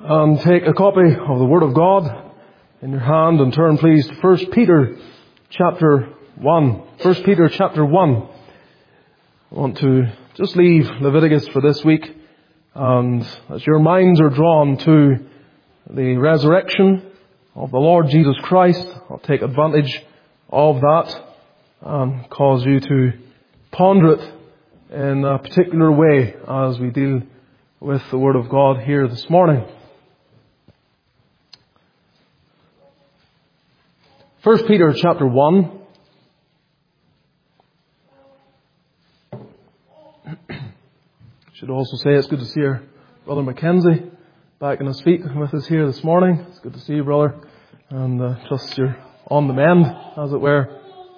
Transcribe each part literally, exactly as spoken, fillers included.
And take a copy of the Word of God in your hand and turn please to First Peter chapter one. First Peter chapter one. I want to just leave Leviticus for this week, and as your minds are drawn to the resurrection of the Lord Jesus Christ, I'll take advantage of that and cause you to ponder it in a particular way as we deal with the Word of God here this morning. First Peter chapter one. Should also say it's good to see our brother Mackenzie back on his feet with us here this morning. It's good to see you, brother, and uh, trust you're on the mend, as it were.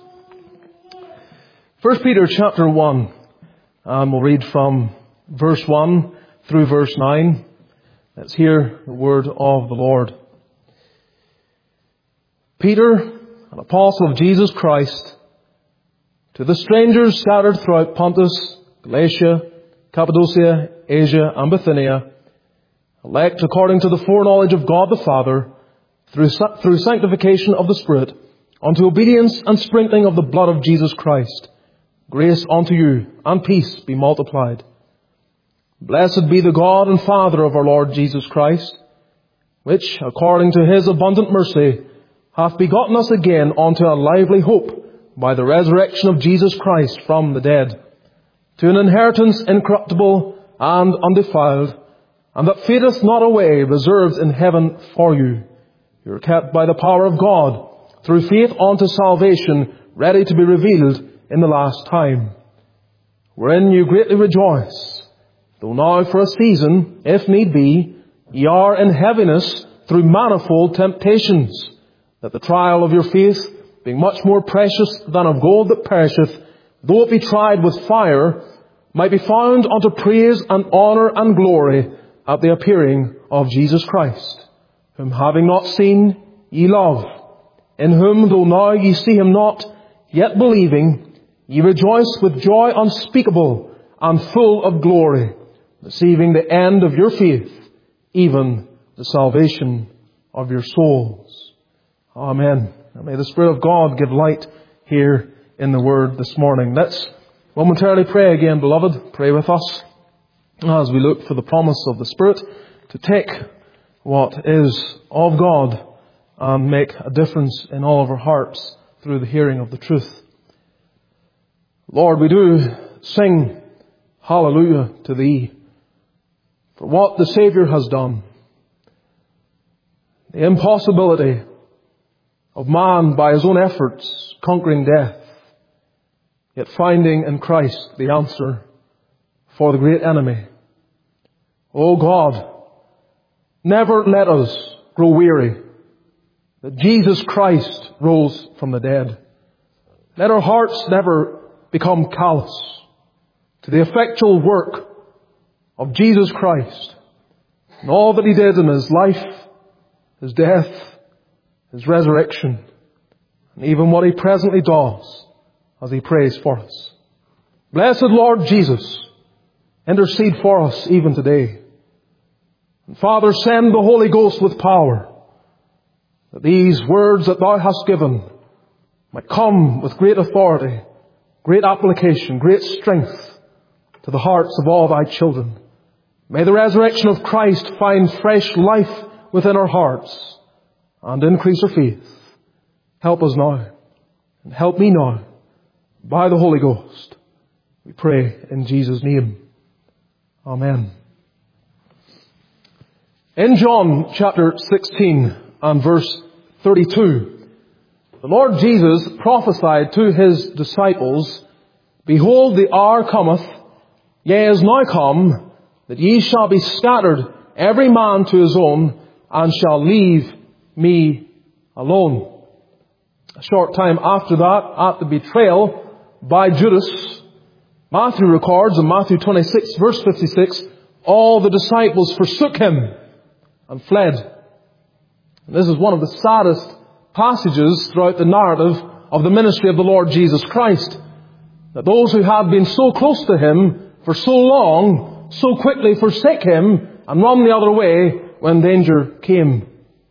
First Peter chapter one, and we'll read from verse one through verse nine. Let's hear the word of the Lord. Peter, an apostle of Jesus Christ, to the strangers scattered throughout Pontus, Galatia, Cappadocia, Asia, and Bithynia, elect according to the foreknowledge of God the Father, through, through sanctification of the Spirit, unto obedience and sprinkling of the blood of Jesus Christ, grace unto you, and peace be multiplied. Blessed be the God and Father of our Lord Jesus Christ, which, according to His abundant mercy, hath begotten us again unto a lively hope by the resurrection of Jesus Christ from the dead, to an inheritance incorruptible and undefiled, and that fadeth not away, reserved in heaven for you. You are kept by the power of God, through faith unto salvation, ready to be revealed in the last time, wherein you greatly rejoice, though now for a season, if need be, ye are in heaviness through manifold temptations, that the trial of your faith, being much more precious than of gold that perisheth, though it be tried with fire, might be found unto praise and honour and glory at the appearing of Jesus Christ, whom having not seen, ye love, in whom, though now ye see Him not, yet believing, ye rejoice with joy unspeakable and full of glory, receiving the end of your faith, even the salvation of your souls. Amen. And may the Spirit of God give light here in the Word this morning. Let's momentarily pray again, beloved. Pray with us as we look for the promise of the Spirit to take what is of God and make a difference in all of our hearts through the hearing of the truth. Lord, we do sing hallelujah to Thee for what the Saviour has done. The impossibility of man by his own efforts conquering death, yet finding in Christ the answer for the great enemy. O God, never let us grow weary that Jesus Christ rose from the dead. Let our hearts never become callous to the effectual work of Jesus Christ and all that He did in His life, His death, His resurrection, and even what He presently does as He prays for us. Blessed Lord Jesus, intercede for us even today. And Father, send the Holy Ghost with power, that these words that Thou hast given might come with great authority, great application, great strength to the hearts of all Thy children. May the resurrection of Christ find fresh life within our hearts and increase our faith. Help us now, and help me now, by the Holy Ghost. We pray in Jesus' name. Amen. In John chapter sixteen and verse thirty-two, the Lord Jesus prophesied to His disciples, Behold, the hour cometh, yea, is now come, that ye shall be scattered, every man to his own, and shall leave me alone. A short time after that, at the betrayal by Judas, Matthew records in Matthew twenty-six, verse fifty-six, all the disciples forsook Him and fled. And this is one of the saddest passages throughout the narrative of the ministry of the Lord Jesus Christ, that those who had been so close to Him for so long, so quickly forsake Him and run the other way when danger came.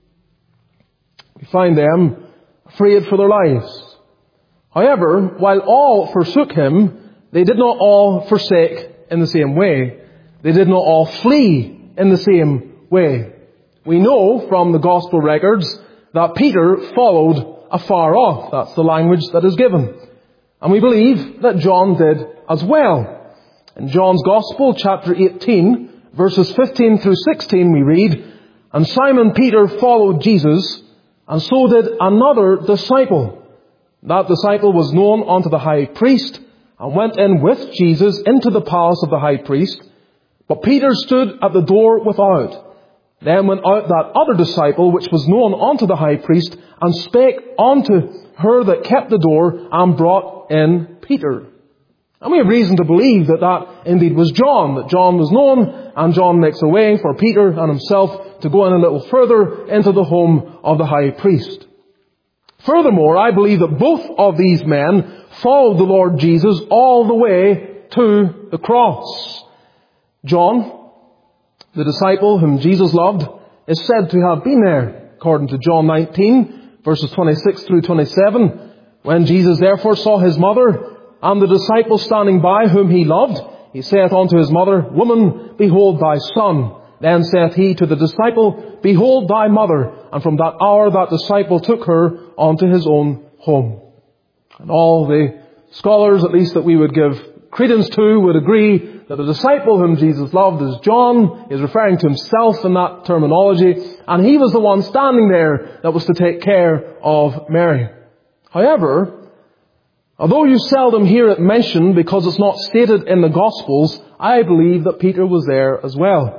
We find them afraid for their lives. However, while all forsook him, they did not all forsake in the same way. They did not all flee in the same way. We know from the Gospel records that Peter followed afar off. That's the language that is given. And we believe that John did as well. In John's Gospel, chapter eighteen, verses fifteen through sixteen, we read, "And Simon Peter followed Jesus, and so did another disciple. That disciple was known unto the high priest, and went in with Jesus into the palace of the high priest. But Peter stood at the door without. Then went out that other disciple, which was known unto the high priest, and spake unto her that kept the door, and brought in Peter." And we have reason to believe that that indeed was John, that John was known, and John makes a way for Peter and himself to go in a little further into the home of the high priest. Furthermore, I believe that both of these men followed the Lord Jesus all the way to the cross. John, the disciple whom Jesus loved, is said to have been there, according to John nineteen, verses twenty-six through twenty-seven. "When Jesus therefore saw his mother, and the disciple standing by whom he loved, he saith unto his mother, Woman, behold thy son. Then saith he to the disciple, Behold thy mother. And from that hour that disciple took her unto his own home." And all the scholars, at least that we would give credence to, would agree that the disciple whom Jesus loved is John. He is referring to himself in that terminology. And he was the one standing there that was to take care of Mary. However, although you seldom hear it mentioned because it's not stated in the Gospels, I believe that Peter was there as well.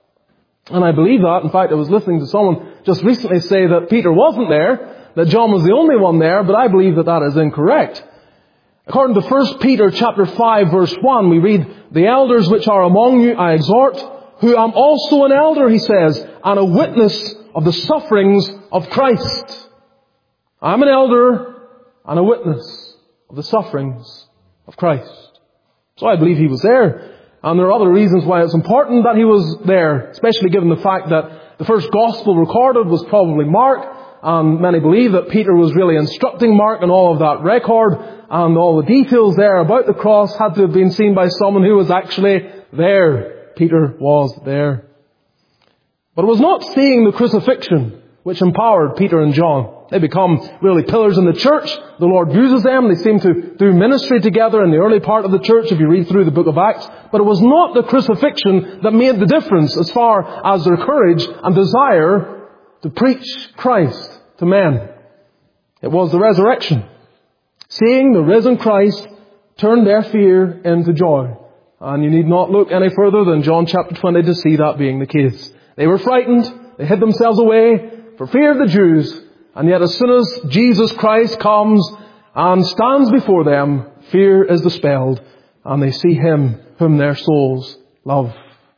And I believe that. In fact, I was listening to someone just recently say that Peter wasn't there, that John was the only one there, but I believe that that is incorrect. According to First Peter chapter five verse one, we read, "The elders which are among you I exhort, who am also an elder," he says, "and a witness of the sufferings of Christ." I'm an elder and a witness of the sufferings of Christ. So I believe he was there. And there are other reasons why it's important that he was there, especially given the fact that the first gospel recorded was probably Mark, and many believe that Peter was really instructing Mark in all of that record, and all the details there about the cross had to have been seen by someone who was actually there. Peter was there. But it was not seeing the crucifixion which empowered Peter and John. They become really pillars in the church. The Lord uses them. They seem to do ministry together in the early part of the church if you read through the book of Acts. But it was not the crucifixion that made the difference as far as their courage and desire to preach Christ to men. It was the resurrection. Seeing the risen Christ turned their fear into joy. And you need not look any further than John chapter twenty to see that being the case. They were frightened. They hid themselves away for fear of the Jews. And yet as soon as Jesus Christ comes and stands before them, fear is dispelled, and they see him whom their souls love.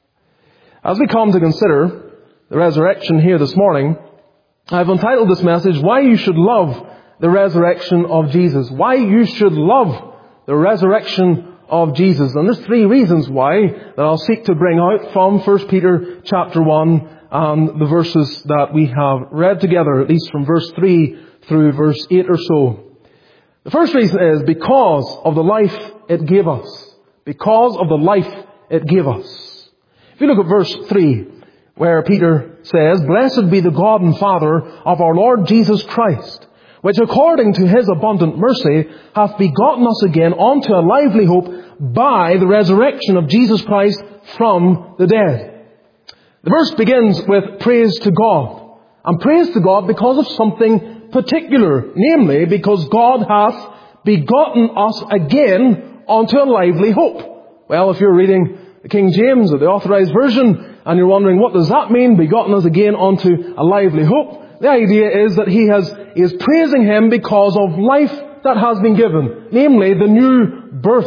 As we come to consider the resurrection here this morning, I've entitled this message, Why You Should Love the Resurrection of Jesus. Why you should love the resurrection of Jesus. And there's three reasons why that I'll seek to bring out from First Peter chapter one and the verses that we have read together, at least from verse three through verse eight or so. The first reason is because of the life it gave us. Because of the life it gave us. If you look at verse three, where Peter says, Blessed be the God and Father of our Lord Jesus Christ, which according to his abundant mercy hath begotten us again unto a lively hope by the resurrection of Jesus Christ from the dead. The verse begins with praise to God. And praise to God because of something particular. Namely, because God hath begotten us again unto a lively hope. Well, if you're reading the King James or the Authorized Version and you're wondering what does that mean, begotten us again unto a lively hope, the idea is that he has he is praising him because of life that has been given. Namely, the new birth.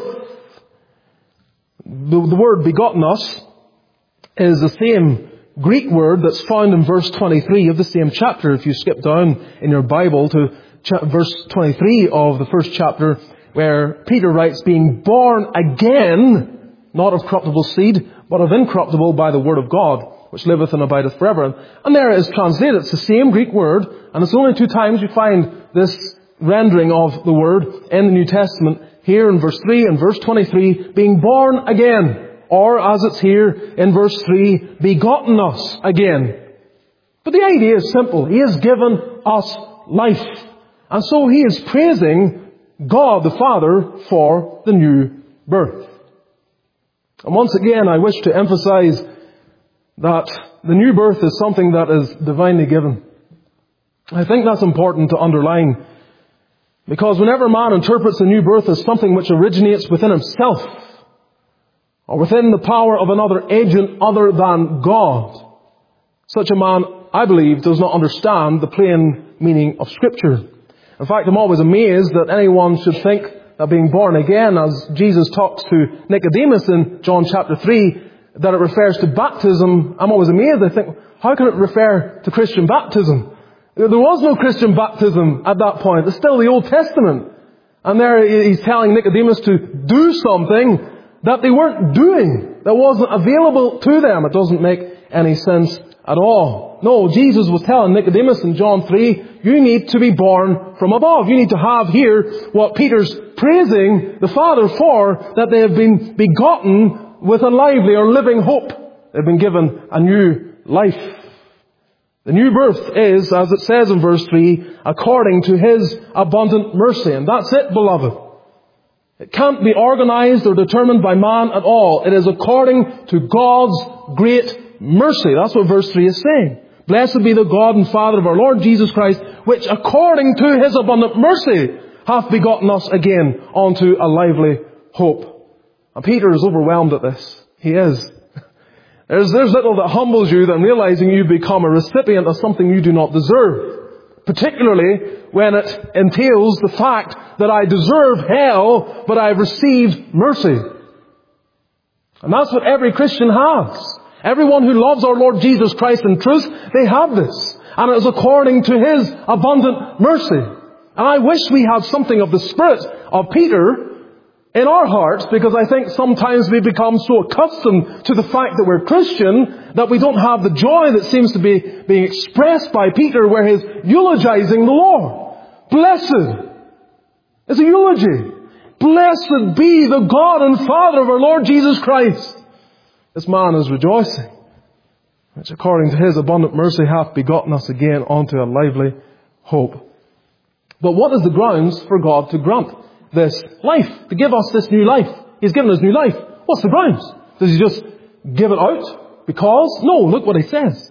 The, the word begotten us is the same Greek word that's found in verse twenty-three of the same chapter. If you skip down in your Bible to cha- verse twenty-three of the first chapter, where Peter writes, being born again, not of corruptible seed, but of incorruptible by the word of God, which liveth and abideth forever. And there it is translated. It's the same Greek word, and it's only two times you find this rendering of the word in the New Testament. Here in verse three and verse twenty-three, being born again. Or, as it's here in verse three, begotten us again. But the idea is simple. He has given us life. And so He is praising God the Father for the new birth. And once again, I wish to emphasize that the new birth is something that is divinely given. I think that's important to underline, because whenever man interprets the new birth as something which originates within himself, or within the power of another agent other than God, such a man, I believe, does not understand the plain meaning of Scripture. In fact, I'm always amazed that anyone should think that being born again, as Jesus talks to Nicodemus in John chapter three, that it refers to baptism. I'm always amazed. I think, how can it refer to Christian baptism? There was no Christian baptism at that point. It's still the Old Testament. And there He's telling Nicodemus to do something that they weren't doing, that wasn't available to them. It doesn't make any sense at all. No, Jesus was telling Nicodemus in John three, you need to be born from above. You need to have here what Peter's praising the Father for, that they have been begotten with a lively or living hope. They've been given a new life. The new birth is, as it says in verse three, according to His abundant mercy. And that's it, beloved. It can't be organized or determined by man at all. It is according to God's great mercy. That's what verse three is saying. Blessed be the God and Father of our Lord Jesus Christ, which according to His abundant mercy hath begotten us again unto a lively hope. And Peter is overwhelmed at this. He is. There's, there's little that humbles you than realizing you become a recipient of something you do not deserve. Particularly when it entails the fact that I deserve hell, but I've received mercy. And that's what every Christian has. Everyone who loves our Lord Jesus Christ in truth, they have this. And it is according to His abundant mercy. And I wish we had something of the spirit of Peter in our hearts, because I think sometimes we become so accustomed to the fact that we're Christian that we don't have the joy that seems to be being expressed by Peter, where he's eulogizing the Lord. Blessed. It's a eulogy. Blessed be the God and Father of our Lord Jesus Christ. This man is rejoicing, which according to His abundant mercy hath begotten us again unto a lively hope. But what is the grounds for God to grant this life, to give us this new life? He's given us new life. What's the grounds? Does He just give it out because? No, look what He says.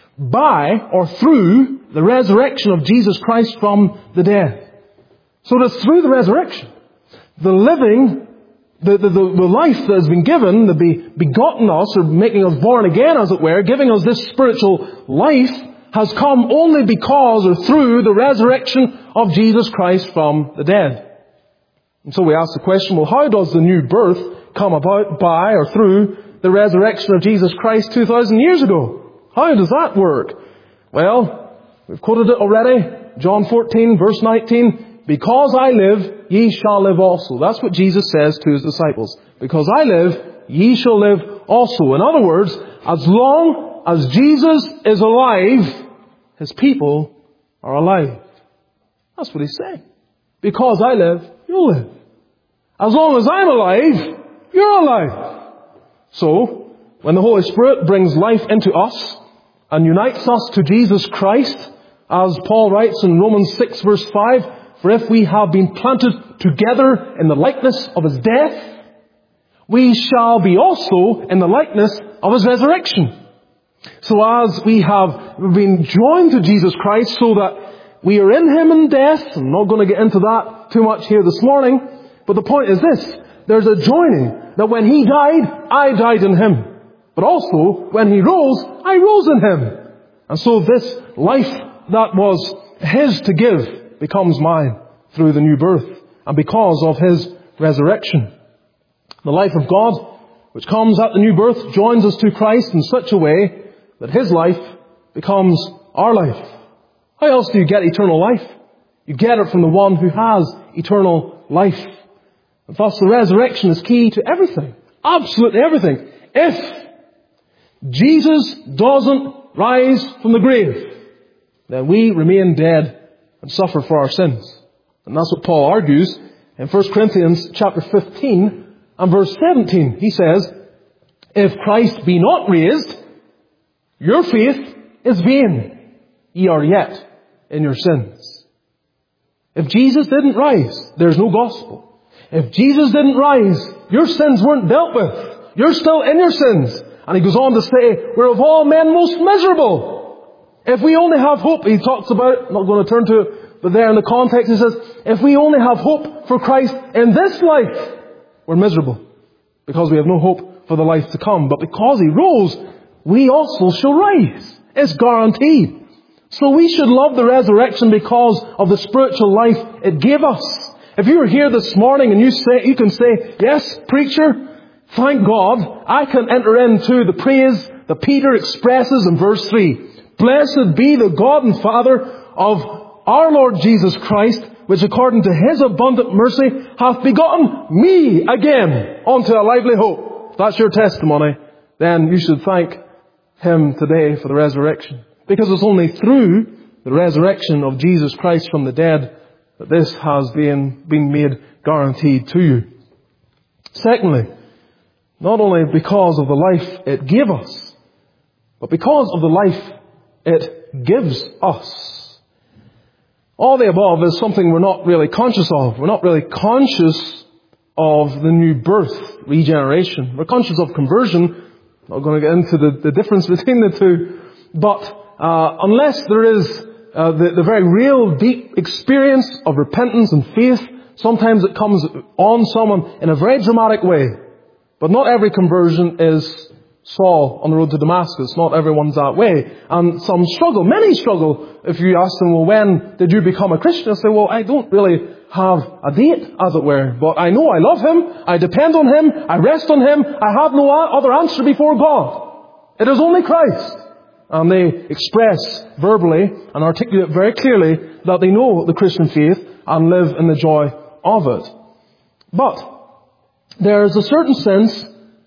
By or through the resurrection of Jesus Christ from the dead. So it is through the resurrection. The living, the, the, the, the life that has been given, the be, begotten us, or making us born again as it were, giving us this spiritual life, has come only because or through the resurrection of Jesus Christ from the dead. And so we ask the question, well, how does the new birth come about by or through the resurrection of Jesus Christ two thousand years ago? How does that work? Well, we've quoted it already. John fourteen, verse nineteen. Because I live, ye shall live also. That's what Jesus says to His disciples. Because I live, ye shall live also. In other words, as long as Jesus is alive, His people are alive. That's what He's saying. Because I live, you'll live. As long as I'm alive, you're alive. So, when the Holy Spirit brings life into us and unites us to Jesus Christ, as Paul writes in Romans six verse five, for if we have been planted together in the likeness of His death, we shall be also in the likeness of His resurrection. So as we have been joined to Jesus Christ so that we are in Him in death, I'm not going to get into that too much here this morning, but the point is this, there's a joining, that when He died, I died in Him. But also, when He rose, I rose in Him. And so this life that was His to give becomes mine through the new birth and because of His resurrection. The life of God, which comes at the new birth, joins us to Christ in such a way that His life becomes our life. How else do you get eternal life? You get it from the one who has eternal life. And thus the resurrection is key to everything. Absolutely everything. If Jesus doesn't rise from the grave, then we remain dead and suffer for our sins. And that's what Paul argues in First Corinthians chapter fifteen and verse seventeen. He says, if Christ be not raised, your faith is vain. Ye are yet in your sins. If Jesus didn't rise, there's no gospel. If Jesus didn't rise, your sins weren't dealt with. You're still in your sins. And he goes on to say, we're of all men most miserable. If we only have hope, he talks about, I'm not going to turn to it, but there in the context he says, if we only have hope for Christ in this life, we're miserable. Because we have no hope for the life to come. But because he rose, we also shall rise. It's guaranteed. So we should love the resurrection because of the spiritual life it gave us. If you were here this morning and you say, you can say, yes, preacher, thank God, I can enter into the praise that Peter expresses in verse three. Blessed be the God and Father of our Lord Jesus Christ, which according to his abundant mercy hath begotten me again unto a lively hope. If that's your testimony, then you should thank him today for the resurrection. Because it's only through the resurrection of Jesus Christ from the dead that this has been, been made guaranteed to you. Secondly, not only because of the life it gave us, but because of the life it gives us. All the above is something we're not really conscious of. We're not really conscious of the new birth, regeneration. We're conscious of conversion. I'm not going to get into the, the difference between the two. But uh, unless there is uh, the, the very real, deep experience of repentance and faith, sometimes it comes on someone in a very dramatic way. But not every conversion is Saul on the road to Damascus. Not everyone's that way. And some struggle. Many struggle. If you ask them, well, when did you become a Christian? They say, well, I don't really have a date, as it were. But I know I love him. I depend on him. I rest on him. I have no other answer before God. It is only Christ. And they express verbally and articulate very clearly that they know the Christian faith and live in the joy of it. But there is a certain sense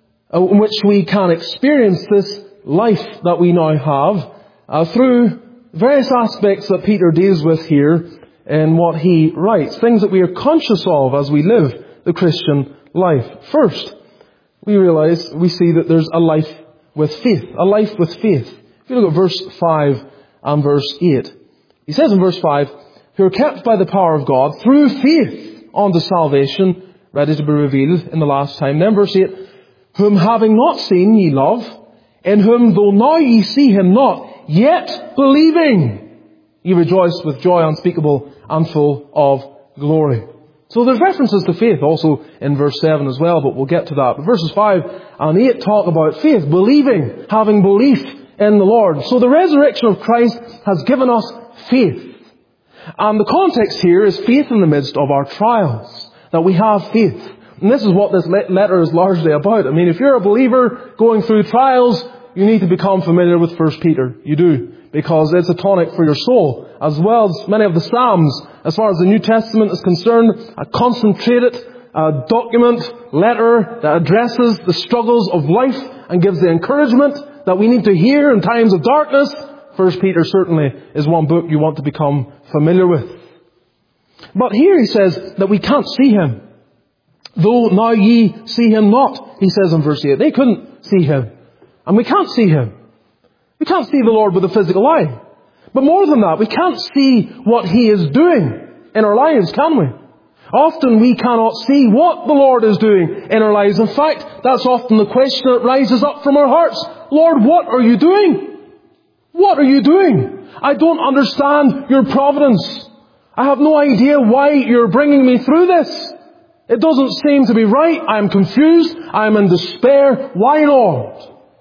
in which we can experience this life that we now have uh, through various aspects that Peter deals with here in what he writes. Things that we are conscious of as we live the Christian life. First, we realize, we see that there's a life with faith. A life with faith. If you look at verse five and verse eight. He says in verse five, who are kept by the power of God through faith unto salvation, ready to be revealed in the last time. Then verse eight, whom having not seen ye love, in whom though now ye see him not, yet believing, ye rejoice with joy unspeakable and full of glory. So there's references to faith also in verse seven as well, but we'll get to that. But verses five and eight talk about faith, believing, having belief in the Lord. So the resurrection of Christ has given us faith. And the context here is faith in the midst of our trials. That we have faith. And this is what this letter is largely about. I mean, if you're a believer going through trials, you need to become familiar with First Peter. You do. Because it's a tonic for your soul. As well as many of the Psalms, as far as the New Testament is concerned, a concentrated uh, document, letter that addresses the struggles of life and gives the encouragement that we need to hear in times of darkness. First Peter certainly is one book you want to become familiar with. But here he says that we can't see him. Though now ye see him not, he says in verse eight. They couldn't see him. And we can't see him. We can't see the Lord with a physical eye. But more than that, we can't see what he is doing in our lives, can we? Often we cannot see what the Lord is doing in our lives. In fact, that's often the question that rises up from our hearts. Lord, what are you doing? What are you doing? I don't understand your providence. I have no idea why you're bringing me through this. It doesn't seem to be right. I'm confused. I'm in despair. Why, Lord?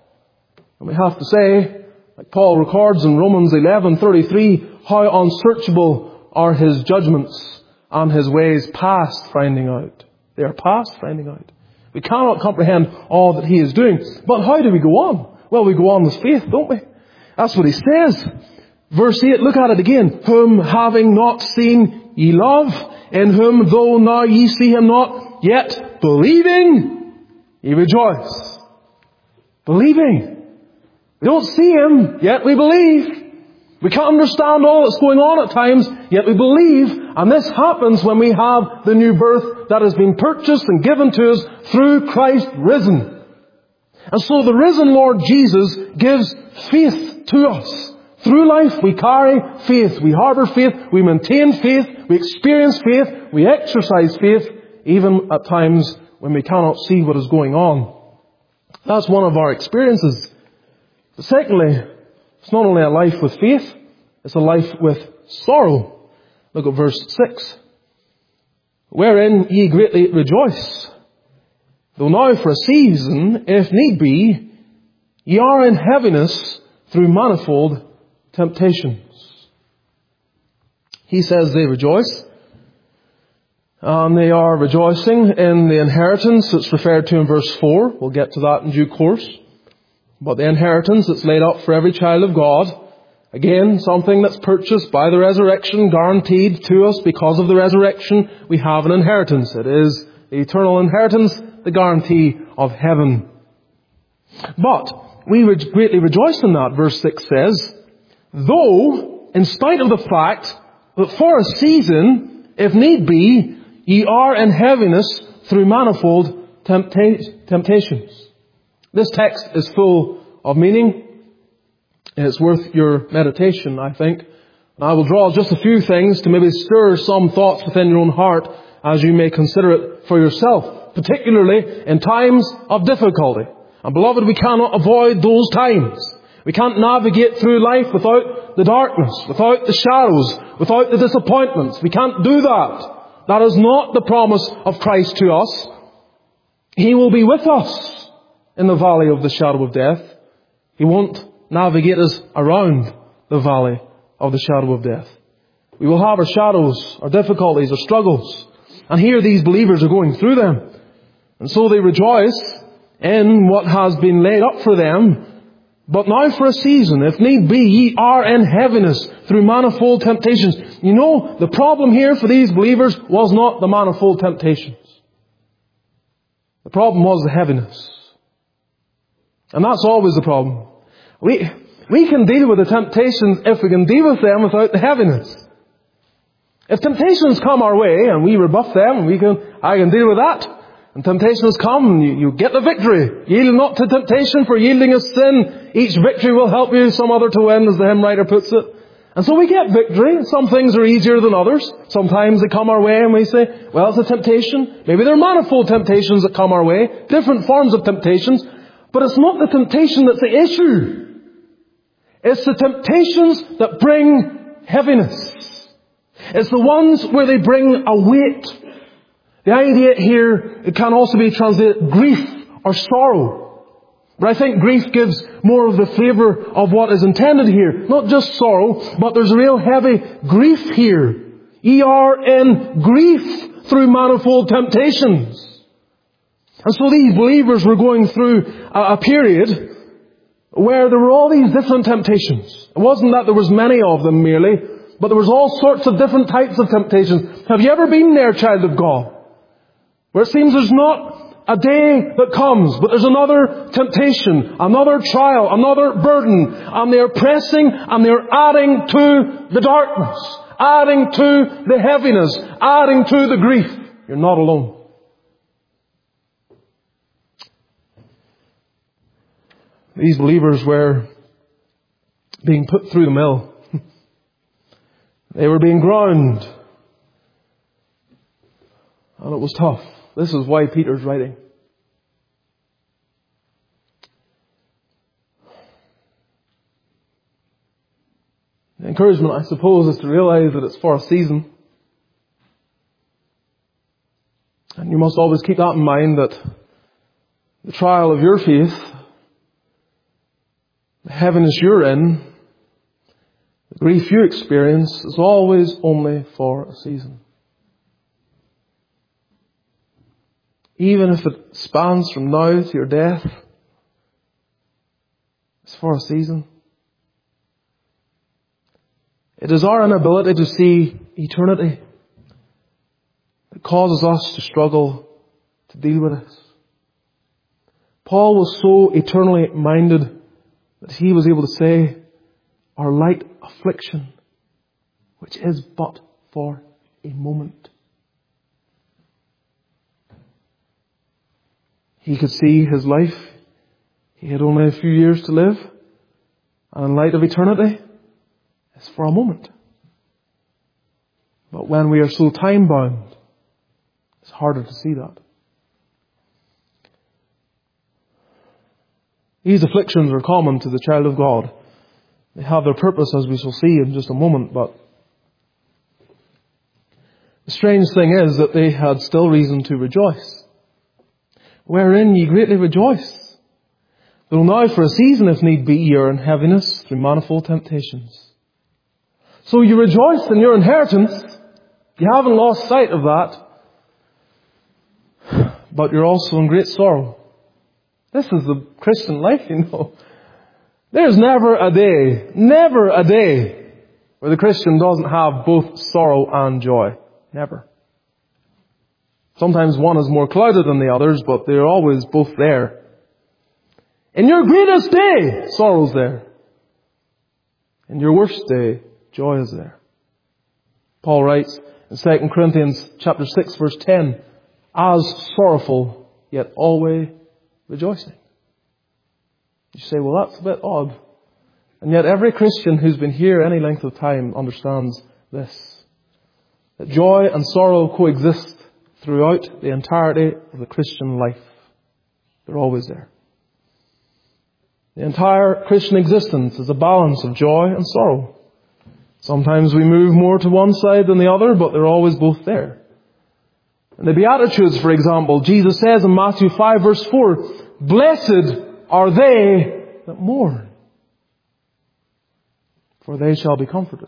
And we have to say, like Paul records in Romans eleven thirty-three, how unsearchable are his judgments and his ways past finding out. They are past finding out. We cannot comprehend all that he is doing. But how do we go on? Well, we go on with faith, don't we? That's what he says. Verse eight, look at it again. Whom having not seen ye love, in whom though now ye see him not, yet believing ye rejoice. Believing. We don't see Him, yet we believe. We can't understand all that's going on at times, yet we believe. And this happens when we have the new birth that has been purchased and given to us through Christ risen. And so the risen Lord Jesus gives faith to us. Through life we carry faith. We harbour faith. We maintain faith. We experience faith. We exercise faith, even at times when we cannot see what is going on. That's one of our experiences. But secondly, it's not only a life with faith, it's a life with sorrow. Look at verse six. Wherein ye greatly rejoice, though now for a season, if need be, ye are in heaviness through manifold temptations. He says they rejoice. And they are rejoicing in the inheritance that's referred to in verse four. We'll get to that in due course. But the inheritance that's laid up for every child of God, again, something that's purchased by the resurrection, guaranteed to us because of the resurrection, we have an inheritance. It is the eternal inheritance, the guarantee of heaven. But we re- greatly rejoice in that, verse six says, though, in spite of the fact that for a season, if need be, ye are in heaviness through manifold tempta- temptations. This text is full of meaning. It's worth your meditation, I think. And I will draw just a few things to maybe stir some thoughts within your own heart as you may consider it for yourself, particularly in times of difficulty. And beloved, we cannot avoid those times. We can't navigate through life without the darkness, without the shadows, without the disappointments. We can't do that. That is not the promise of Christ to us. He will be with us in the valley of the shadow of death. He won't navigate us around the valley of the shadow of death. We will have our shadows, our difficulties, our struggles. And here these believers are going through them. And so they rejoice in what has been laid up for them. But now for a season, if need be, ye are in heaviness through manifold temptations. You know, the problem here for these believers was not the manifold temptations. The problem was the heaviness. And that's always the problem. We, we can deal with the temptations if we can deal with them without the heaviness. If temptations come our way and we rebuff them, we can, I can deal with that. And temptations come, you, you get the victory. Yield not to temptation, for yielding is sin. Each victory will help you, some other to win, as the hymn writer puts it. And so we get victory. Some things are easier than others. Sometimes they come our way and we say, well, it's a temptation. Maybe there are manifold temptations that come our way. Different forms of temptations. But it's not the temptation that's the issue. It's the temptations that bring heaviness. It's the ones where they bring a weight. The idea here, it can also be translated grief or sorrow. But I think grief gives more of the flavour of what is intended here. Not just sorrow, but there's a real heavy grief here. Ye are in grief through manifold temptations. And so these believers were going through a, a period where there were all these different temptations. It wasn't that there was many of them merely, but there was all sorts of different types of temptations. Have you ever been there, child of God? Where it seems there's not a day that comes, but there's another temptation, another trial, another burden, and they're pressing and they're adding to the darkness, adding to the heaviness, adding to the grief. You're not alone. These believers were being put through the mill. They were being ground. And it was tough. This is why Peter's writing. The encouragement, I suppose, is to realize that it's for a season. And you must always keep that in mind, that the trial of your faith, the heaviness you're in, the grief you experience, is always only for a season. Even if it spans from now to your death, it's for a season. It is our inability to see eternity that causes us to struggle to deal with this. Paul was so eternally minded that He was able to say, our light affliction, which is but for a moment. He could see His life. He had only a few years to live. And in light of eternity, it's for a moment. But when we are so time bound, it's harder to see that. These afflictions are common to the child of God. They have their purpose, as we shall see in just a moment, but the strange thing is that they had still reason to rejoice. Wherein ye greatly rejoice, though now for a season, if need be, ye are in heaviness through manifold temptations. So you rejoice in your inheritance. You haven't lost sight of that. But you're also in great sorrow. This is the Christian life, you know. There's never a day, never a day where the Christian doesn't have both sorrow and joy. Never. Sometimes one is more clouded than the others, but they're always both there. In your greatest day, sorrow's there. In your worst day, joy is there. Paul writes in Second Corinthians chapter six, verse ten, as sorrowful, yet always rejoicing. You say, well, that's a bit odd. And yet every Christian who's been here any length of time understands this. That joy and sorrow coexist throughout the entirety of the Christian life. They're always there. The entire Christian existence is a balance of joy and sorrow. Sometimes we move more to one side than the other, but they're always both there. In the Beatitudes, for example, Jesus says in Matthew five, verse four, blessed are they that mourn, for they shall be comforted.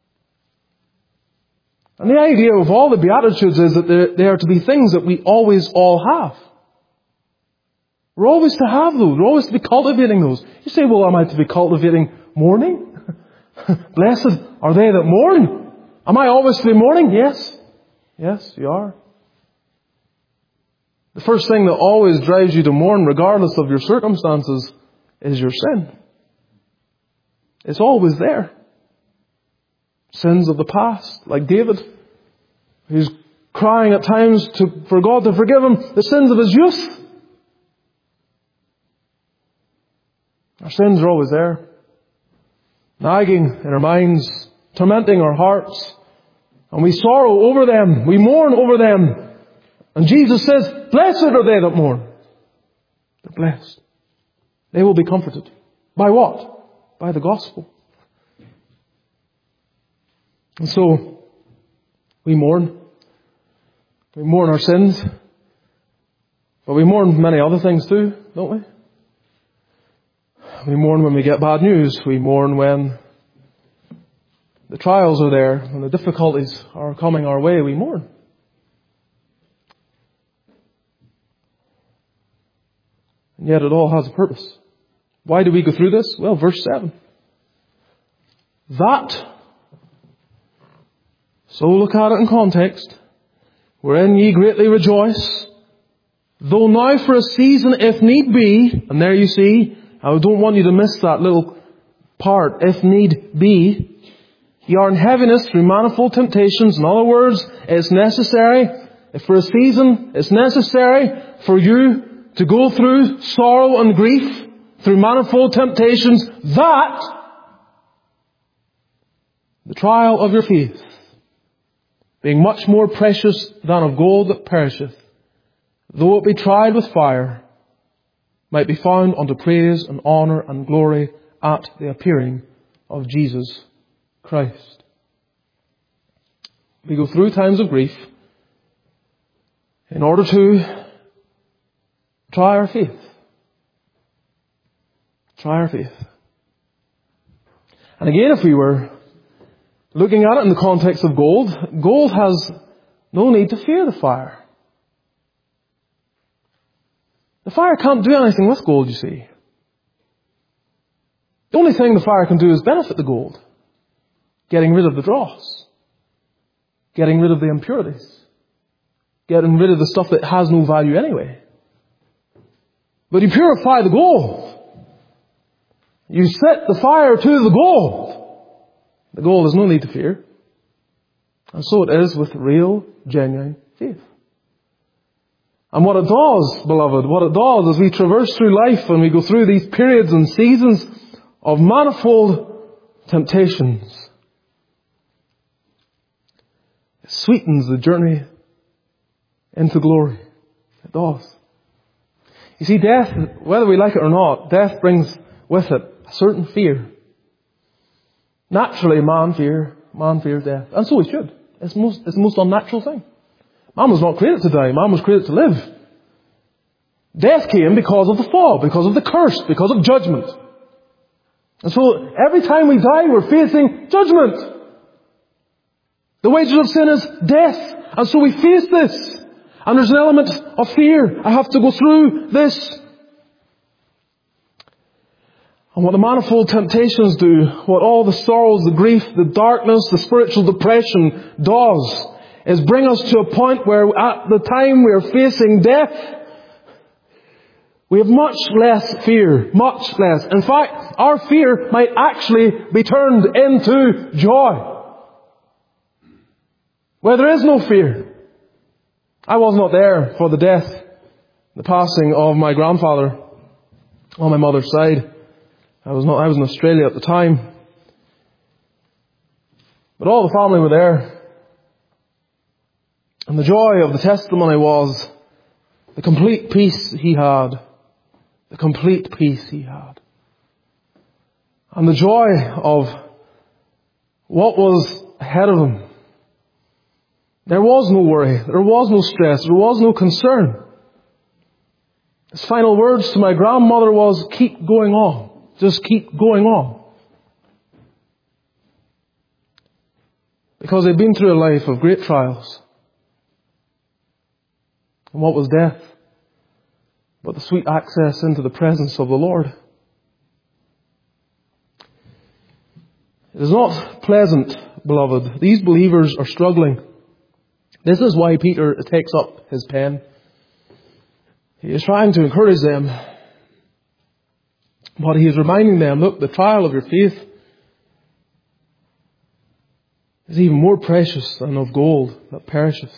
And the idea of all the Beatitudes is that they are to be things that we always all have. We're always to have those. We're always to be cultivating those. You say, well, am I to be cultivating mourning? Blessed are they that mourn. Am I always to be mourning? Yes. Yes, you are. The first thing that always drives you to mourn, regardless of your circumstances, is your sin. It's always there. Sins of the past, like David, who's crying at times to, for God to forgive him the sins of his youth. Our sins are always there, nagging in our minds, tormenting our hearts, and we sorrow over them, we mourn over them. And Jesus says, blessed are they that mourn. They're blessed. They will be comforted. By what? By the gospel. And so, we mourn. We mourn our sins. But we mourn many other things too, don't we? We mourn when we get bad news. We mourn when the trials are there, when the difficulties are coming our way. We mourn. And yet it all has a purpose. Why do we go through this? Well, verse seven. That, so look at it in context, wherein ye greatly rejoice, though now for a season, if need be, and there you see, I don't want you to miss that little part, if need be, ye are in heaviness through manifold temptations. In other words, it's necessary, if for a season, it's necessary for you to go through sorrow and grief, through manifold temptations, that the trial of your faith, being much more precious than of gold that perisheth, though it be tried with fire, might be found unto praise and honour and glory at the appearing of Jesus Christ. We go through times of grief in order to try our faith. Try our faith. And again, if we were looking at it in the context of gold, gold has no need to fear the fire. The fire can't do anything with gold, you see. The only thing the fire can do is benefit the gold. Getting rid of the dross. Getting rid of the impurities. Getting rid of the stuff that has no value anyway. But you purify the gold. You set the fire to the gold. The gold has no need to fear. And so it is with real, genuine faith. And what it does, beloved, what it does as we traverse through life and we go through these periods and seasons of manifold temptations, it sweetens the journey into glory. It does. You see, death, whether we like it or not, death brings with it a certain fear. Naturally, man fear, man fears death. And so he should. It's most, it's the most unnatural thing. Man was not created to die. Man was created to live. Death came because of the fall, because of the curse, because of judgment. And so every time we die, we're facing judgment. The wages of sin is death. And so we face this. And there's an element of fear. I have to go through this. And what the manifold temptations do, what all the sorrows, the grief, the darkness, the spiritual depression does, is bring us to a point where at the time we are facing death, we have much less fear. Much less. In fact, our fear might actually be turned into joy. Where there is no fear. I was not there for the death, the passing of my grandfather on my mother's side. I was not, I was in Australia at the time. But all the family were there. And the joy of the testimony was the complete peace he had. The complete peace he had. And the joy of what was ahead of him. There was no worry. There was no stress. There was no concern. His final words to my grandmother was, keep going on. Just keep going on. Because they'd been through a life of great trials. And what was death? But the sweet access into the presence of the Lord. It is not pleasant, beloved. These believers are struggling. This is why Peter takes up his pen. He is trying to encourage them. But he is reminding them, look, the trial of your faith is even more precious than of gold that perisheth.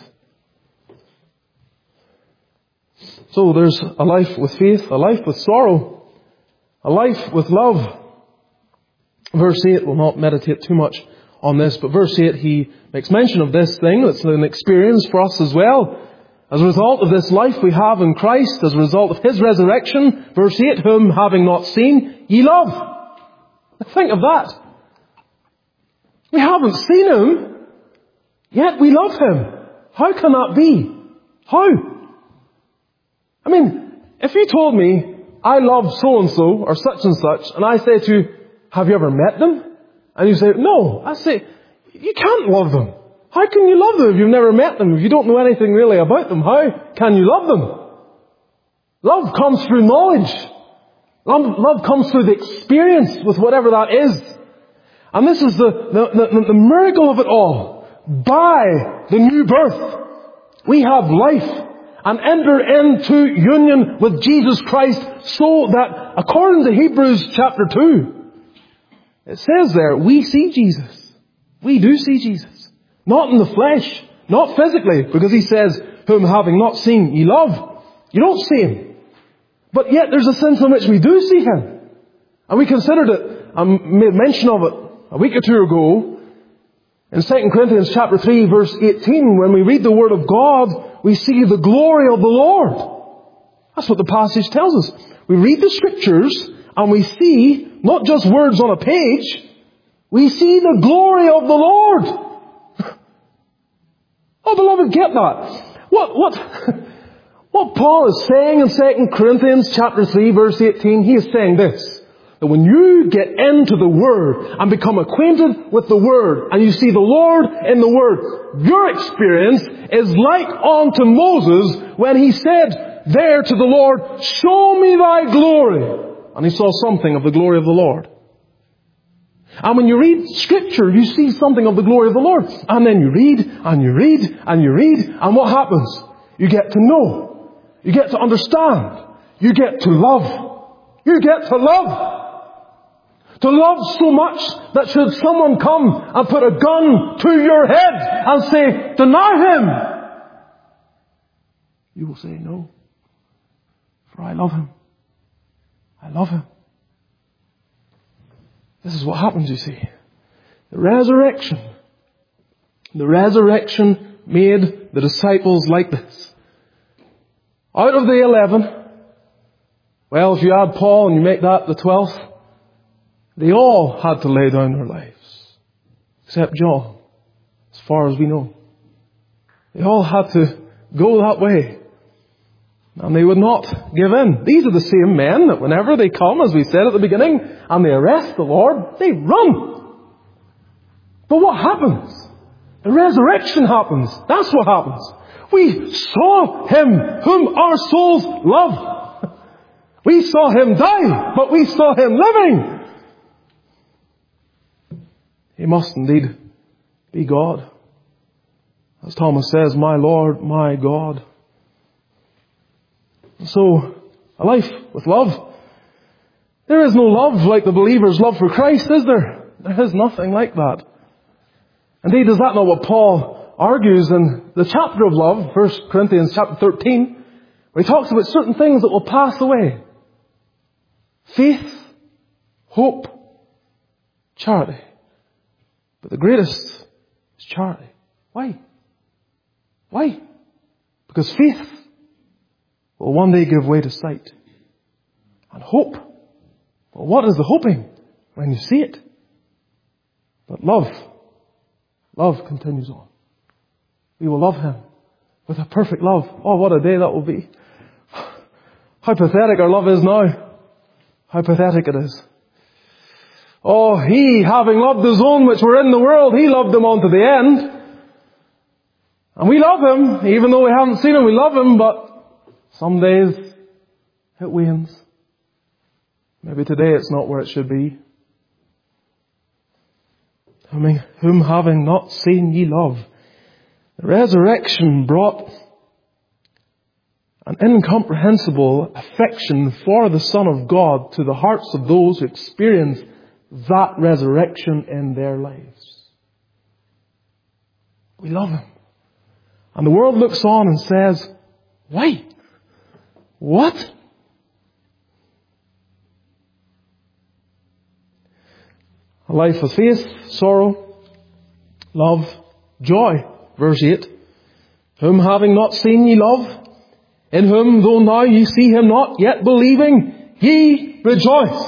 So there's a life with faith, a life with sorrow, a life with love. Verse eight, we'll not meditate too much on this, but verse eight, he makes mention of this thing. It's an experience for us as well. As a result of this life we have in Christ, as a result of His resurrection, verse eight, whom having not seen, ye love. Think of that. We haven't seen Him, yet we love Him. How can that be? How? I mean, if you told me, I love so-and-so, or such and such, and I say to you, have you ever met them? And you say, no. I say, you can't love them. How can you love them if you've never met them? If you don't know anything really about them, how can you love them? Love comes through knowledge. Love, love comes through the experience with whatever that is. And this is the, the, the, the miracle of it all. By the new birth, we have life and enter into union with Jesus Christ, so that according to Hebrews chapter two, it says there, we see Jesus. We do see Jesus. Not in the flesh, not physically, because he says, whom having not seen ye love. You don't see Him. But yet there's a sense in which we do see Him. And we considered it, I made mention of it a week or two ago, in Second Corinthians chapter three verse eighteen, when we read the Word of God, we see the glory of the Lord. That's what the passage tells us. We read the Scriptures and we see not just words on a page, we see the glory of the Lord. Oh, beloved, get that. What, what, what Paul is saying in Second Corinthians chapter three verse eighteen, he is saying this. That when you get into the Word and become acquainted with the Word and you see the Lord in the Word, your experience is like unto Moses when he said there to the Lord, show me thy glory. And he saw something of the glory of the Lord. And when you read Scripture, you see something of the glory of the Lord. And then you read, and you read, and you read, and what happens? You get to know. You get to understand. You get to love. You get to love. To love so much that should someone come and put a gun to your head and say, deny Him, you will say, no, for I love Him. I love Him. This is what happens, you see. The resurrection. The resurrection made the disciples like this. Out of the eleven, well, if you add Paul and you make that the twelfth, they all had to lay down their lives. Except John, as far as we know. They all had to go that way. And they would not give in. These are the same men that whenever they come, as we said at the beginning, and they arrest the Lord, they run. But what happens? The resurrection happens. That's what happens. We saw Him whom our souls love. We saw Him die, but we saw Him living. He must indeed be God. As Thomas says, my Lord, my God. So, a life with love. There is no love like the believer's love for Christ, is there? There is nothing like that. Indeed, is that not what Paul argues in the chapter of love, First Corinthians chapter thirteen, where he talks about certain things that will pass away. Faith, hope, charity. But the greatest is charity. Why? Why? Because faith will one day give way to sight. And hope, well, what is the hoping when you see it? But love, love continues on. We will love Him with a perfect love. Oh, what a day that will be. How pathetic our love is now. How pathetic it is. Oh, He, having loved His own which were in the world, He loved them on to the end. And we love Him, even though we haven't seen Him, we love Him, but some days it wanes. Maybe today it's not where it should be. Whom, whom having not seen ye love. The resurrection brought an incomprehensible affection for the Son of God to the hearts of those who experienced that resurrection in their lives. We love Him. And the world looks on and says, why? What? A life of faith, sorrow, love, joy. Verse eight. Whom having not seen ye love, in whom though now ye see Him not, yet believing, ye rejoice.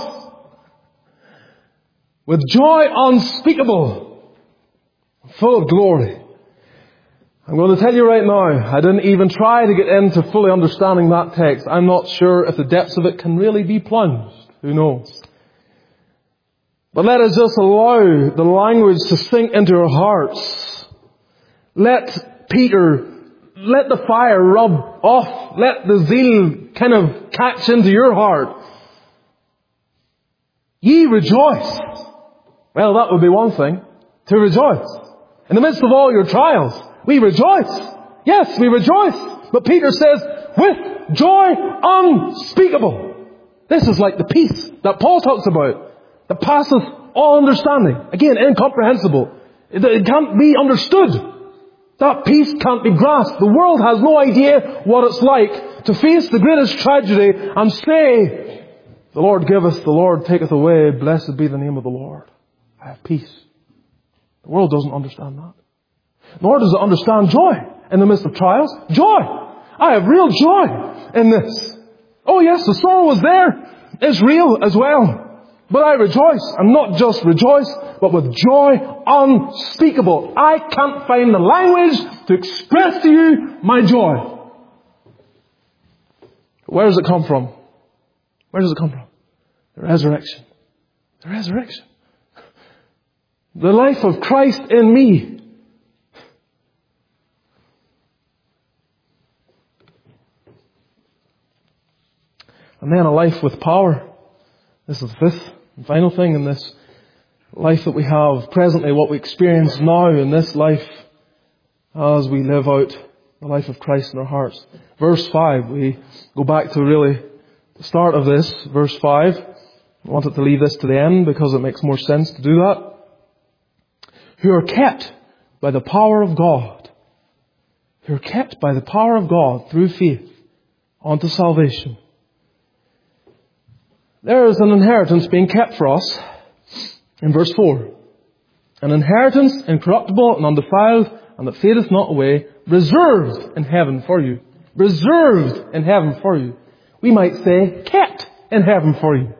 With joy unspeakable, full of glory. I'm going to tell you right now, I didn't even try to get into fully understanding that text. I'm not sure if the depths of it can really be plunged. Who knows? But let us just allow the language to sink into our hearts. Let Peter, let the fire rub off. Let the zeal kind of catch into your heart. Ye rejoice. Well, that would be one thing. To rejoice. In the midst of all your trials, we rejoice. Yes, we rejoice. But Peter says, with joy unspeakable. This is like the peace that Paul talks about. That passeth all understanding. Again, incomprehensible. It, it can't be understood. That peace can't be grasped. The world has no idea what it's like to face the greatest tragedy and say, the Lord giveth, the Lord taketh away, blessed be the name of the Lord. I have peace. The world doesn't understand that. Nor does it understand joy in the midst of trials. Joy! I have real joy in this. Oh yes, the sorrow is there. It's real as well. But I rejoice. And not just rejoice, but with joy unspeakable. I can't find the language to express to you my joy. Where does it come from? Where does it come from? The resurrection. The resurrection. The life of Christ in me. And then a life with power. This is the fifth and final thing in this life that we have presently, what we experience now in this life as we live out the life of Christ in our hearts. Verse five, we go back to really the start of this, verse five. I wanted to leave this to the end because it makes more sense to do that. Who are kept by the power of God. Who are kept by the power of God through faith unto salvation. There is an inheritance being kept for us in verse four. An inheritance incorruptible and undefiled, and that fadeth not away, reserved in heaven for you. Reserved in heaven for you. We might say, kept in heaven for you.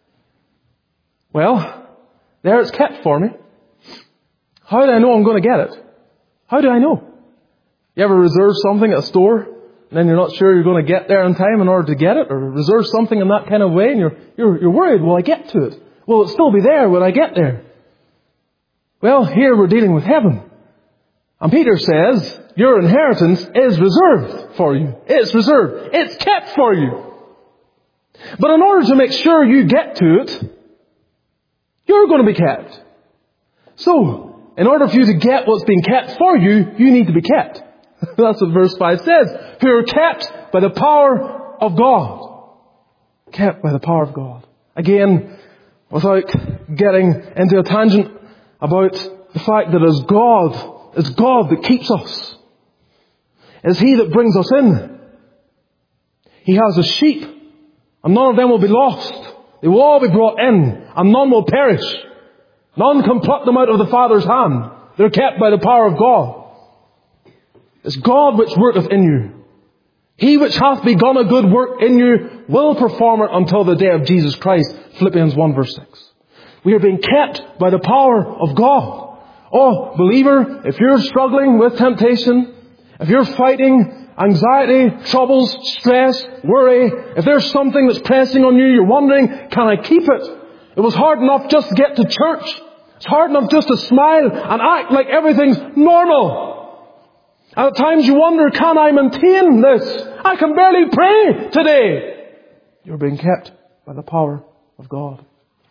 Well, there it's kept for me. How do I know I'm going to get it? How do I know? You ever reserve something at a store, and then you're not sure you're going to get there in time in order to get it? Or reserve something in that kind of way, and you're, you're, you're worried, will I get to it? Will it still be there when I get there? Well, here we're dealing with heaven. And Peter says, your inheritance is reserved for you. It's reserved. It's kept for you. But in order to make sure you get to it, you're going to be kept. So, in order for you to get what's being kept for you, you need to be kept. That's what verse five says. Who are kept by the power of God. Kept by the power of God. Again, without getting into a tangent about the fact that it's God, it's God that keeps us. It's He that brings us in. He has a sheep, and none of them will be lost. They will all be brought in, and none will perish. None can pluck them out of the Father's hand. They're kept by the power of God. It's God which worketh in you. He which hath begun a good work in you will perform it until the day of Jesus Christ. Philippians one verse six. We are being kept by the power of God. Oh, believer, if you're struggling with temptation, if you're fighting anxiety, troubles, stress, worry, if there's something that's pressing on you, you're wondering, can I keep it? It was hard enough just to get to church. It's hard enough just to smile and act like everything's normal. And at times you wonder, can I maintain this? I can barely pray today. You're being kept by the power of God.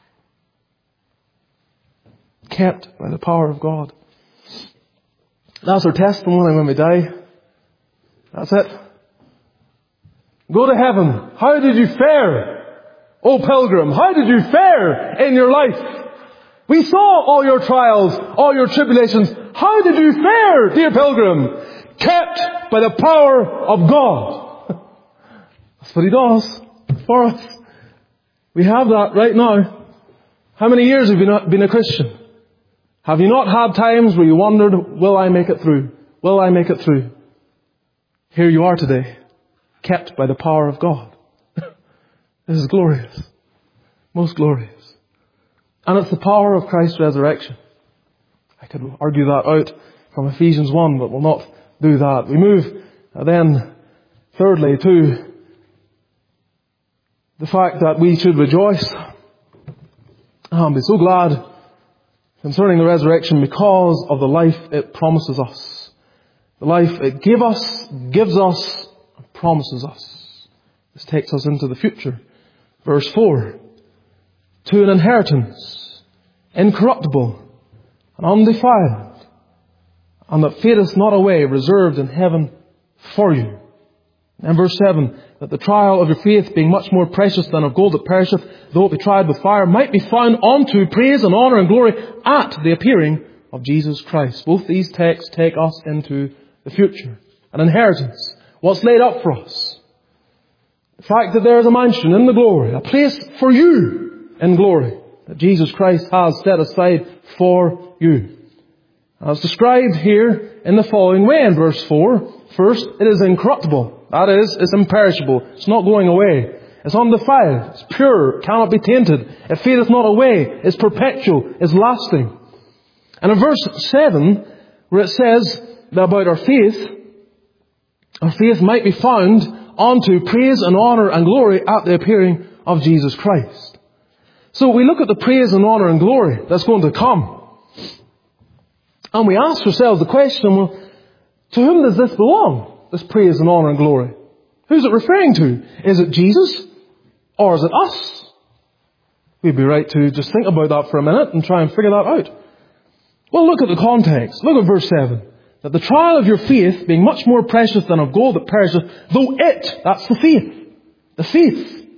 Kept by the power of God. That's our testimony when we die. That's it. Go to heaven. How did you fare? O pilgrim, how did you fare in your life? We saw all your trials, all your tribulations. How did you fare, dear pilgrim? Kept by the power of God. That's what He does for us. We have that right now. How many years have you not been a Christian? Have you not had times where you wondered, will I make it through? Will I make it through? Here you are today, kept by the power of God. This is glorious. Most glorious. And it's the power of Christ's resurrection. I could argue that out from Ephesians one, but we'll not do that. We move then, thirdly, to the fact that we should rejoice and be so glad concerning the resurrection because of the life it promises us. The life it gave us, gives us, and promises us. This takes us into the future. Verse four. To an inheritance, incorruptible and undefiled, and that fadeth not away, reserved in heaven for you. And verse seven, that the trial of your faith, being much more precious than of gold that perisheth, though it be tried with fire, might be found unto praise and honour and glory at the appearing of Jesus Christ. Both these texts take us into the future. An inheritance. What's laid up for us. The fact that there is a mansion in the glory, a place for you in glory, that Jesus Christ has set aside for you. As described here in the following way in verse four. First, it is incorruptible. That is, it's imperishable. It's not going away. It's undefiled. It's pure. It cannot be tainted. It fadeth not away. It's perpetual. It's lasting. And in verse seven, where it says that about our faith, our faith might be found unto praise and honour and glory at the appearing of Jesus Christ. So we look at the praise and honour and glory that's going to come. And we ask ourselves the question, well, to whom does this belong? This praise and honour and glory. Who's it referring to? Is it Jesus? Or is it us? We'd be right to just think about that for a minute and try and figure that out. Well, look at the context. Look at verse seven. That the trial of your faith, being much more precious than of gold that perisheth, though it, that's the faith, the faith,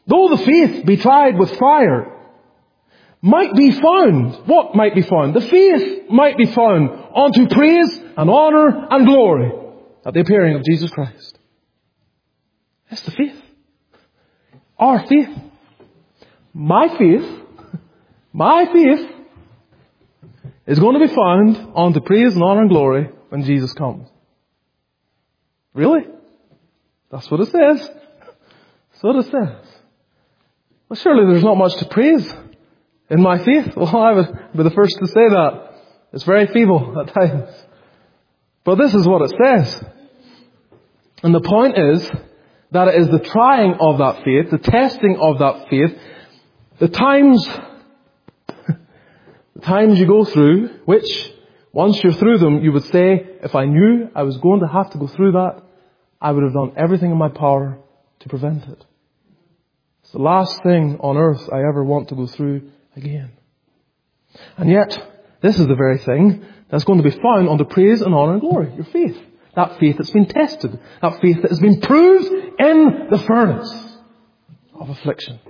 though the faith be tried with fire, might be found. What might be found? The faith might be found unto praise and honor and glory at the appearing of Jesus Christ. That's the faith. Our faith. My faith. My faith is going to be found unto praise and honor and glory when Jesus comes. Really? That's what it says. That's what it says. Well, surely there's not much to praise in my faith. Well, I would be the first to say that. It's very feeble at times. But this is what it says. And the point is that it is the trying of that faith, the testing of that faith, the times, the times you go through, which once you're through them, you would say, if I knew I was going to have to go through that, I would have done everything in my power to prevent it. It's the last thing on earth I ever want to go through again. And yet, this is the very thing that's going to be found under praise and honor and glory. Your faith. That faith that's been tested. That faith that has been proved in the furnace of affliction.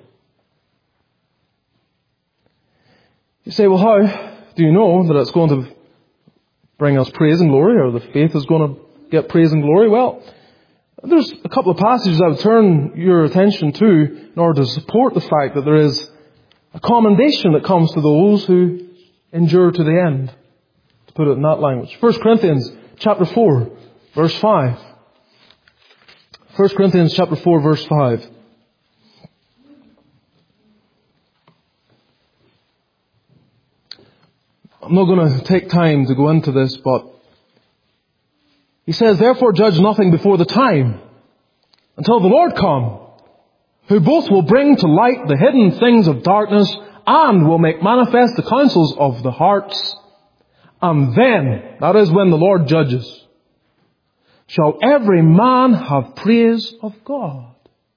You say, well, how do you know that it's going to bring us praise and glory, or the faith is going to get praise and glory? Well, there's a couple of passages I would turn your attention to in order to support the fact that there is a commendation that comes to those who endure to the end, to put it in that language. First Corinthians chapter four, verse five. First Corinthians chapter four, verse five. I'm not going to take time to go into this, but he says, therefore judge nothing before the time, until the Lord come, who both will bring to light the hidden things of darkness, and will make manifest the counsels of the hearts. And then, that is when the Lord judges, shall every man have praise of God.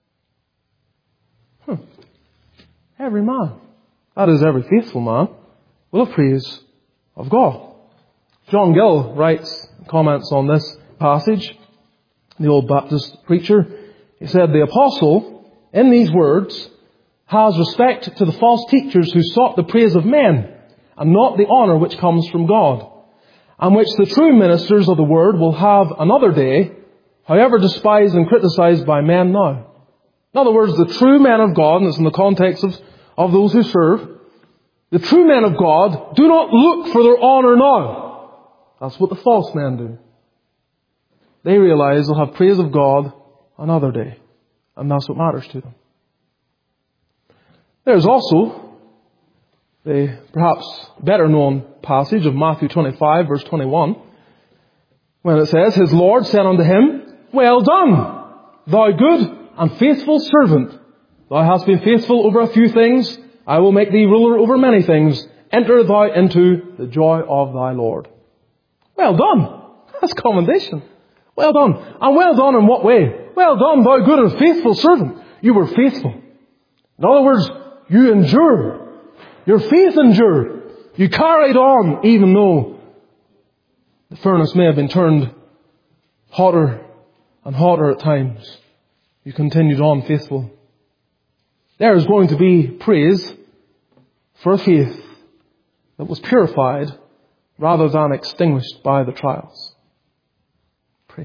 Hmm. Every man, that is every faithful man, will have praise of God. John Gill writes, comments on this passage, the old Baptist preacher. He said, the apostle, in these words, has respect to the false teachers who sought the praise of men, and not the honour which comes from God, and which the true ministers of the word will have another day, however despised and criticised by men now. In other words, the true men of God, and it's in the context of, of those who serve, the true men of God do not look for their honour now. That's what the false men do. They realise they'll have praise of God another day, and that's what matters to them. There's also the perhaps better known passage of Matthew twenty-five, verse twenty-one, when it says, his Lord said unto him, well done, thou good and faithful servant. Thou hast been faithful over a few things, I will make thee ruler over many things. Enter thou into the joy of thy Lord. Well done. That's commendation. Well done. And well done in what way? Well done, thou good and faithful servant. You were faithful. In other words, you endured. Your faith endured. You carried on even though the furnace may have been turned hotter and hotter at times. You continued on faithful. There is going to be praise for a faith that was purified rather than extinguished by the trials. Praise.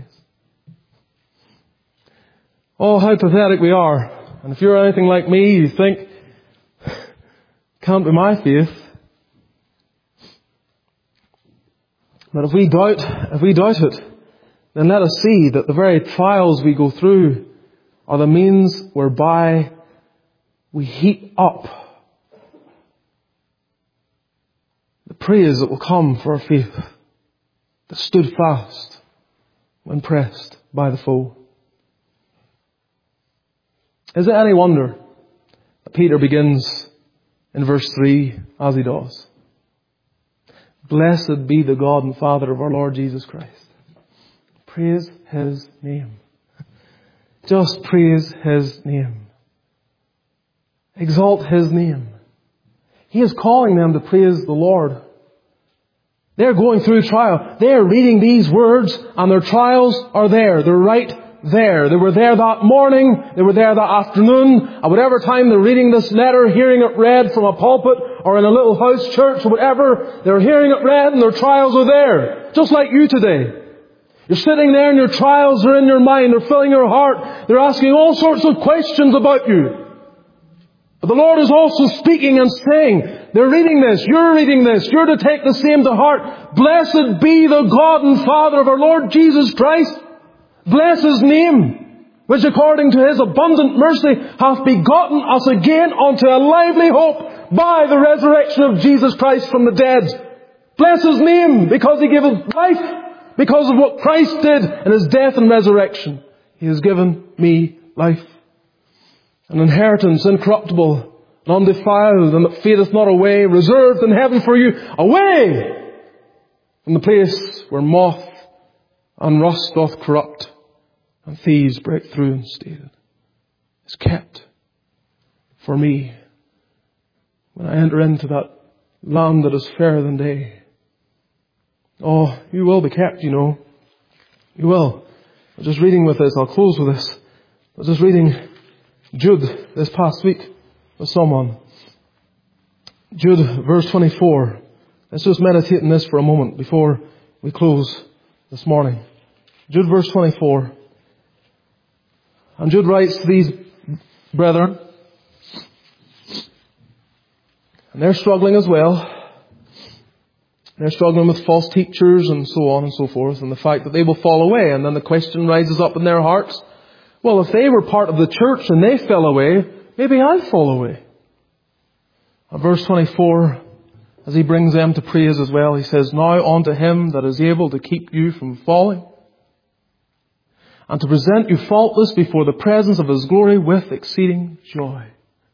Oh, how pathetic we are. And if you're anything like me, you think, can't be my faith. But if we doubt, if we doubt it, then let us see that the very trials we go through are the means whereby we heap up the praise that will come for our faith that stood fast when pressed by the foe. Is it any wonder that Peter begins in verse three as he does? Blessed be the God and Father of our Lord Jesus Christ. Praise His name. Just praise His name. Exalt His name. He is calling them to praise the Lord. They're going through trial. They're reading these words and their trials are there. They're right there. They were there that morning. They were there that afternoon. At whatever time they're reading this letter, hearing it read from a pulpit or in a little house church or whatever, they're hearing it read and their trials are there. Just like you today. You're sitting there and your trials are in your mind. They're filling your heart. They're asking all sorts of questions about you. But the Lord is also speaking and saying, they're reading this, you're reading this, you're to take the same to heart. Blessed be the God and Father of our Lord Jesus Christ. Bless His name, which according to His abundant mercy hath begotten us again unto a lively hope by the resurrection of Jesus Christ from the dead. Bless His name, because He gave us life, because of what Christ did in His death and resurrection. He has given me life. An inheritance incorruptible and undefiled, and that fadeth not away, reserved in heaven for you, away from the place where moth and rust doth corrupt, and thieves break through and steal it. It's kept for me when I enter into that land that is fairer than day. Oh, you will be kept, you know. You will. I was just reading with this. I'll close with this. I was just reading Jude this past week with someone. Jude verse twenty-four. Let's just meditate on this for a moment before we close this morning. Jude verse twenty-four. And Jude writes to these brethren, and they're struggling as well. They're struggling with false teachers and so on and so forth, and the fact that they will fall away. And then the question rises up in their hearts, well, if they were part of the church and they fell away, maybe I'll fall away. And verse twenty-four, as he brings them to praise as well, he says, now unto Him that is able to keep you from falling, and to present you faultless before the presence of His glory with exceeding joy.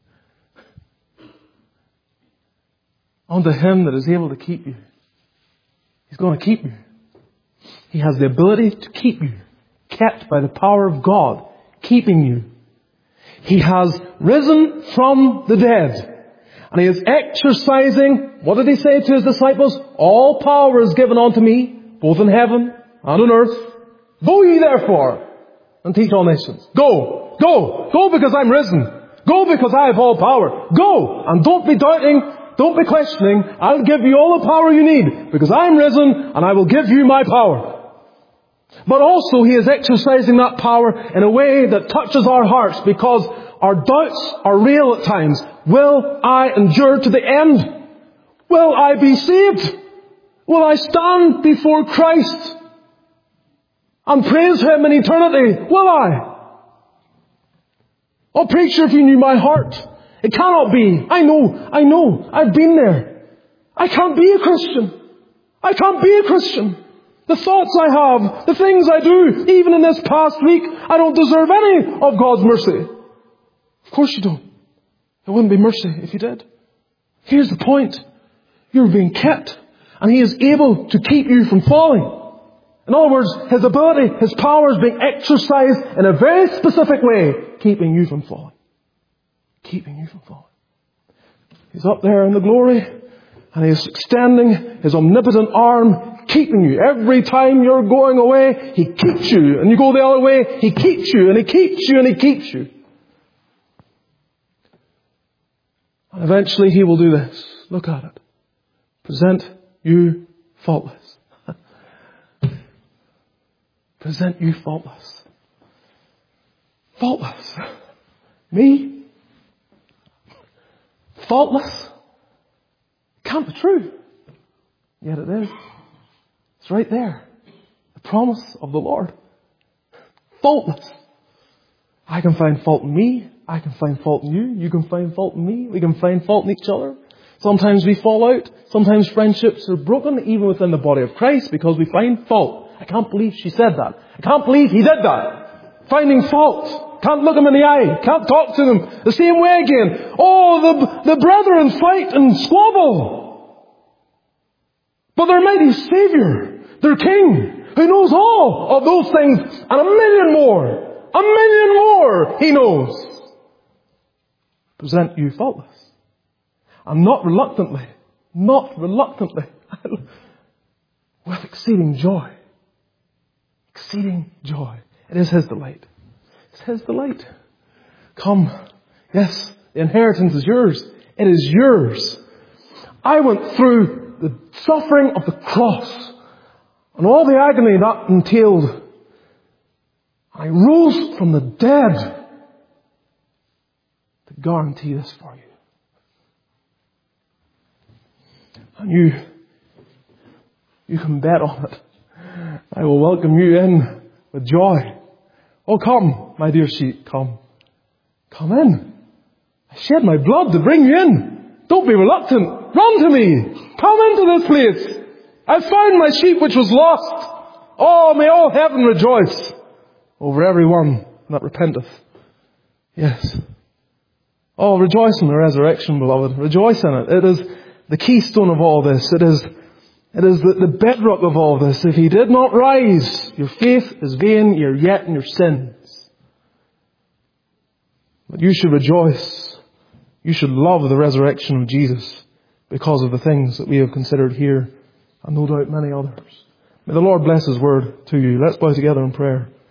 Unto Him that is able to keep you. He's going to keep you. He has the ability to keep you. Kept by the power of God. Keeping you. He has risen from the dead. And He is exercising, what did He say to His disciples? All power is given unto me, both in heaven and on earth. Go ye therefore and teach all nations. Go. Go. Go because I'm risen. Go because I have all power. Go. And don't be doubting. Don't be questioning. I'll give you all the power you need because I'm risen and I will give you my power. But also He is exercising that power in a way that touches our hearts because our doubts are real at times. Will I endure to the end? Will I be saved? Will I stand before Christ and praise Him in eternity? Will I? Oh, preacher, if you knew my heart. It cannot be. I know. I know. I've been there. I can't be a Christian. I can't be a Christian. The thoughts I have, the things I do, even in this past week, I don't deserve any of God's mercy. Of course you don't. It wouldn't be mercy if you did. Here's the point. You're being kept, and He is able to keep you from falling. In other words, His ability, His power is being exercised in a very specific way, keeping you from falling. Keeping you from falling. He's up there in the glory, and He is extending His omnipotent arm, keeping you. Every time you're going away, He keeps you. And you go the other way, He keeps you, and He keeps you, and He keeps you. And eventually He will do this. Look at it. Present you faultless. Present you faultless. Faultless. Me? Faultless? Can't be true. Yet it is. It's right there. The promise of the Lord. Faultless. I can find fault in me. I can find fault in you. You can find fault in me. We can find fault in each other. Sometimes we fall out. Sometimes friendships are broken, even within the body of Christ, because we find fault. I can't believe she said that. I can't believe he did that. Finding fault. Can't look them in the eye. Can't talk to them the same way again. Oh, the, the brethren fight and squabble. But their mighty Savior, their King, who knows all of those things and a million more, a million more He knows, present you faultless. And not reluctantly, not reluctantly, with exceeding joy. Exceeding joy. It is His delight. It's His delight. Come. Yes, the inheritance is yours. It is yours. I went through the suffering of the cross and all the agony that entailed. I rose from the dead to guarantee this for you. And you, you can bet on it. I will welcome you in with joy. Oh, come, my dear sheep, come. Come in. I shed my blood to bring you in. Don't be reluctant. Run to me. Come into this place. I found my sheep which was lost. Oh, may all heaven rejoice over every one that repenteth. Yes. Oh, rejoice in the resurrection, beloved. Rejoice in it. It is the keystone of all this. It is, it is the, the bedrock of all this. If He did not rise, your faith is vain. You're yet in your sins. But you should rejoice. You should love the resurrection of Jesus because of the things that we have considered here, and no doubt many others. May the Lord bless His word to you. Let's bow together in prayer.